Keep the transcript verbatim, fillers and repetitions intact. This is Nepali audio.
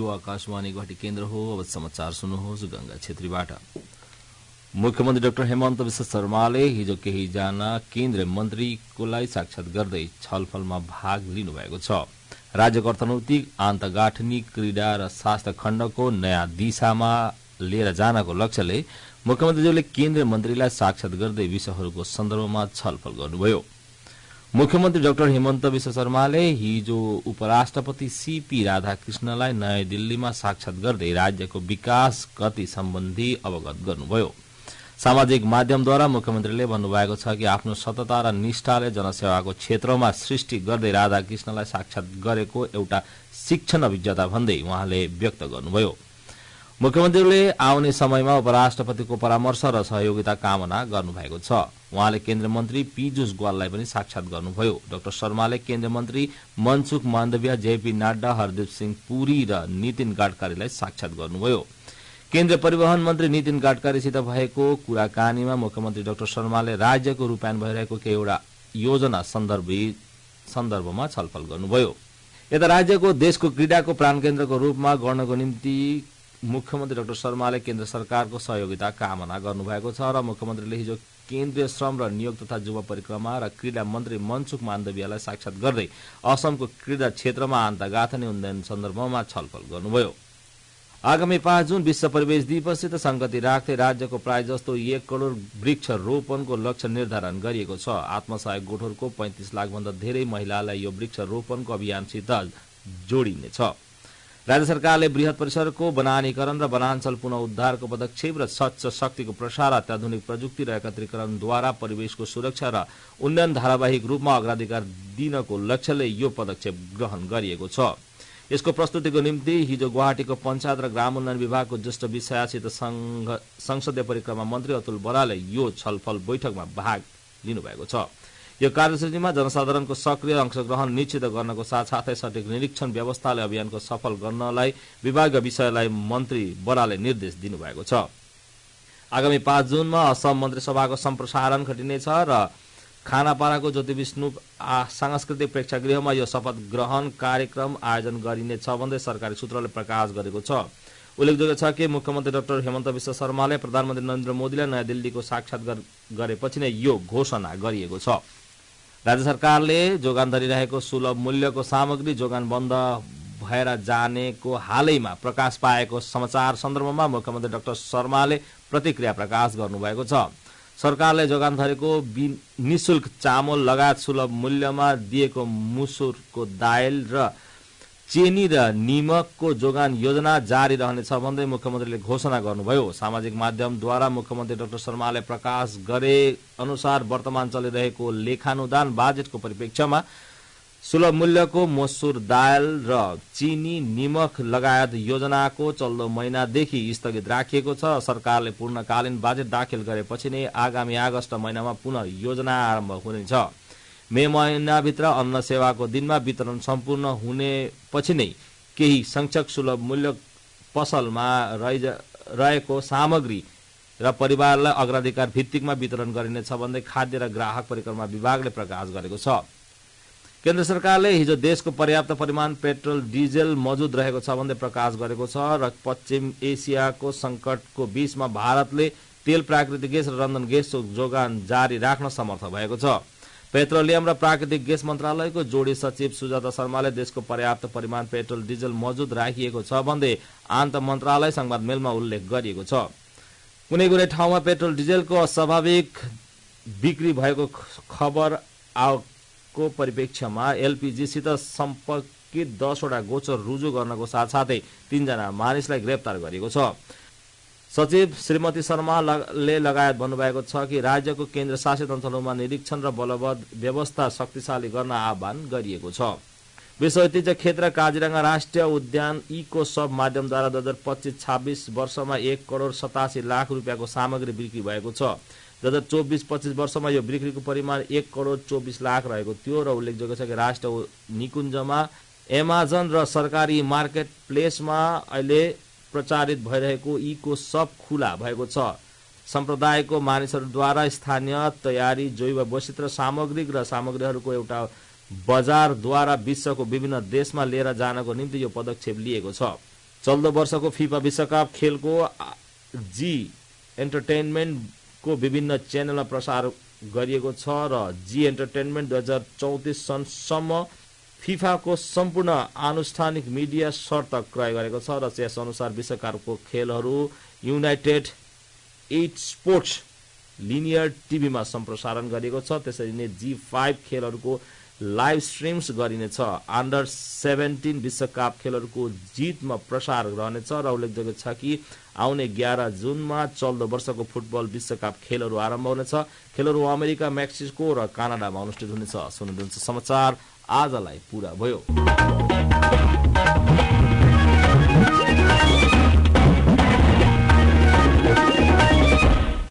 आकाशवाणी गुवाहाटी केन्द्र हो। अब समाचार सुन्नुहोस् गंगा छेत्रीबाट। मुख्यमन्त्री डाक्टर हेमन्त विश्व शर्माले हिजो केहीजना केन्द्रीय मन्त्रीकोलाई साक्षात गर्दै छलफलमा भाग लिनुभएको छ। राज्यको अर्थनैतिक आन्तगाँठनी क्रीडा र स्वास्थ्य खण्डको नयाँ दिशामा लिएर जानको लक्ष्यले मुख्यमन्त्रीज्यूले केन्द्रीय मन्त्रीलाई साक्षात गर्दै विषयहरूको सन्दर्भमा छलफल गर्नुभयो। मुख्यमन्त्री डाक्टर हेमन्त विश्व शर्माले हिजो उपराष्ट्रपति सीपी राधाकृष्णलाई नयाँ दिल्लीमा साक्षात गर्दै राज्यको विकास गति सम्बन्धी अवगत गर्नुभयो। सामाजिक माध्यमद्वारा मुख्यमन्त्रीले भन्नुभएको छ कि आफ्नो सतता र निष्ठाले जनसेवाको क्षेत्रमा सृष्टि गर्दै राधाकृष्णलाई साक्षात गरेको एउटा शिक्षण अभिज्ञता भन्दै उहाँले व्यक्त गर्नुभयो। मुख्यमन्त्रीले आउने समयमा उपराष्ट्रपतिको परामर्श र सहयोगिता कामना गर्नुभएको छ। उहाँले केन्द्रीय मन्त्री पीयूष गोयललाई पनि साक्षात गर्नुभयो। डाक्टर शर्माले केन्द्रीय मन्त्री मनसुख माण्डविया, जेपी नड्डा, हरदीप सिंह पुरी र नितिन गडकरीलाई साक्षात गर्नुभयो। केन्द्रीय परिवहन मन्त्री नितिन गडकरीसित भएको कुराकानीमा मुख्यमन्त्री डाक्टर शर्माले राज्यको रूपायन भइरहेको केहीवटा योजना सन्दर्भमा छलफल गर्नुभयो। यता राज्यको देशको क्रीडाको प्राणकेन्द्रको रूपमा गर्नको निम्ति मुख्यमन्त्री डाक्टर शर्माले केन्द्र सरकारको सहयोगिता कामना गर्नुभएको छ र मुख्यमन्त्रीले हिजो केन्द्रीय श्रम र नियोग तथा युवा परिक्रमा र क्रीडा मन्त्री मनसुख माण्डवियालाई साक्षात गर्दै असमको क्रीडा क्षेत्रमा आन्तगाँथनी उन्नयन सन्दर्भमा छलफल गर्नुभयो। आगामी पाँच जुन विश्व परिवेश दिवससित संगति राख्दै राज्यको प्राय जस्तो एक करोड़ वृक्ष रोपनको लक्ष्य निर्धारण गरिएको छ। आत्मसहायक गोठहरूको पैंतिस लाख भन्दा धेरै महिलालाई यो वृक्ष रोपनको अभियानसित जोडिनेछ। राज्य सरकारले बृहत परिसरको वनानीकरण र वनाञ्चल पुनः उद्धारको पदक्षेप र स्वच्छ शक्तिको प्रसार, अत्याधुनिक प्रजुक्ति र एकत्रीकरणद्वारा परिवेशको सुरक्षा र उन्नयन धारावाहिक रूपमा अग्राधिकार दिनको लक्ष्यले यो पदक्षेप ग्रहण गरिएको छ। यसको प्रस्तुतिको निम्ति हिजो गुवाहाटीको पञ्चायत र ग्राम उन्नयन विभागको ज्येष्ठ विषयासित संसदीय परिक्रमा मन्त्री अतुल बराले यो छलफल बैठकमा भाग लिनुभएको छ। यो कार्यसूचीमा जनसाधारणको सक्रिय अंशग्रहण निश्चित गर्नको साथसाथै सटिक निरीक्षण व्यवस्थाले अभियानको सफल गर्नलाई विभागीय विषयलाई मन्त्री बराले निर्देश दिनुभएको छ। आगामी पाँच जुनमा असम मन्त्री सभाको सम्प्रसारण घटिनेछ र खानापाडाको ज्योति विष्णु सांस्कृतिक प्रेक्षागृहमा यो शपथ ग्रहण कार्यक्रम आयोजन गरिनेछ भन्दै सरकारी सूत्रले प्रकाश गरेको छ। उल्लेखयोग्य छ कि मुख्यमन्त्री डाक्टर हेमन्त विश्व शर्माले प्रधानमन्त्री नरेन्द्र मोदीलाई नयाँ दिल्लीको साक्षात गरेपछि नै यो घोषणा गरिएको छ। राज्य सरकारले जोगान धरिरहेको सुलभ मूल्यको सामग्री जोगान बन्द भएर जानेको हालैमा प्रकाश पाएको समाचार सन्दर्भमा मुख्यमन्त्री डाक्टर शर्माले प्रतिक्रिया प्रकाश गर्नुभएको छ। सरकारले जोगान धरेको निशुल्क चामल लगायत सुलभ मूल्यमा दिएको मुसुरको दायल र चेनी र निमकको जोगान योजना जारी रहनेछ भन्दै मुख्यमन्त्रीले घोषणा गर्नुभयो। सामाजिक माध्यमद्वारा मुख्यमन्त्री डाक्टर शर्माले प्रकाश गरे अनुसार वर्तमान चलिरहेको लेखानुदान बाजेटको परिप्रेक्ष्यमा सुलभ मूल्यको मसुर दायल र चीनी निमक लगायत योजनाको चल्दो महिनादेखि स्थगित राखिएको छ। सरकारले पूर्णकालीन बाजेट दाखिल गरेपछि नै आगामी अगस्त महिनामा पुनः योजना आरम्भ हुनेछ। मे महिनाभित्र अन्न सेवाको दिनमा वितरण सम्पूर्ण हुनेपछि नै केही संक्षक सुलभ मूल्य पसलमा रहेको सामग्री र परिवारलाई अग्राधिकार भित्तिकमा वितरण गरिनेछ भन्दै खाद्य र ग्राहक परिक्रमा विभागले प्रकाश गरेको छ। केन्द्र सरकारले हिजो देशको पर्याप्त परिमाण पेट्रोल डिजेल मौजुद रहेको छ भन्दै प्रकाश गरेको छ र पश्चिम एसियाको संकटको बीचमा भारतले तेल, प्राकृतिक ग्यास र रन्धन ग्यासको जोगान जारी राख्न समर्थ भएको छ। पेट्रोलियम र प्राकृतिक ग्यास मन्त्रालयको जोडी सचिव सुजाता शर्माले देशको पर्याप्त परिमाण पेट्रोल डिजेल मौजुद राखिएको छ भन्दै आन्त मन्त्रालय संवाद मेलमा उल्लेख गरिएको छ। कुनै कुनै ठाउँमा पेट्रोल डिजेलको अस्वाभाविक बिक्री भएको खबर को परिप्रेक्ष्यमा एलपीजीसित सम्पर्कित दसवटा गोचर रुजु गर्नको साथसाथै तीनजना मानिसलाई गिरफ्तार गरिएको छ। सचिव श्रीमती शर्माले लगायत भन्नुभएको छ कि राज्यको केन्द्र शासित अञ्चलहरूमा निरीक्षण र बलवद्ध व्यवस्था शक्तिशाली गर्न आह्वान गरिएको छ। विश्व ऐतिह्य क्षेत्र काजीरंगा राष्ट्रिय उद्यान इको सब माध्यमद्वारा दुई हजार पच्चीस छब्बीस वर्षमा एक करोड़ सतासी लाख रुपियाँको सामग्री बिक्री भएको छ। दुई हजार चौबीस पच्चीस वर्षमा यो बिक्रीको परिमाण एक करोड़ चौबीस लाख रहेको थियो र उल्लेखयोग्य छ कि राष्ट्रिय निकुञ्जमा एमाजन र सरकारी मार्केट प्लेसमा अहिले प्रचारित भइरहेको इको सब खुला भएको छ। सम्प्रदायको मानिसहरूद्वारा स्थानीय तयारी जैव वैचित्र सामग्रिक र सामग्रीहरूको एउटा बजारद्वारा विश्वको विभिन्न देशमा लिएर जानको निम्ति यो पदक्षेप लिएको छ। चल्दो वर्षको फिफा विश्वकप खेलको जी एन्टरटेनमेन्टको विभिन्न च्यानलमा प्रसार गरिएको छ र जी एन्टरटेनमेन्ट दुई हजार चौतिस सनसम्म फिफाको सम्पूर्ण आनुष्ठानिक मिडिया शर्त क्रय गरेको छ र यस अनुसार विश्वकपको खेलहरू युनाइटेड एट स्पोर्ट्स लिनियर टिभीमा सम्प्रसारण गरिएको छ। त्यसरी नै जी फाइभ खेलहरूको लाइभ स्ट्रिम्स गरिनेछ। अन्डर सेभेन्टिन विश्वकप खेलहरूको जितमा प्रसार रहनेछ र उल्लेखযোग्य छ कि आउने एघार जुनमा चल्दो वर्षको फुटबल विश्वकप खेलहरू आरम्भ हुनेछ। खेलहरू अमेरिका, मेक्सिको र कनाडामा अनुष्ठित हुनेछ। सुन्नुहुन्छ समाचार आजलाई पूरा भयो।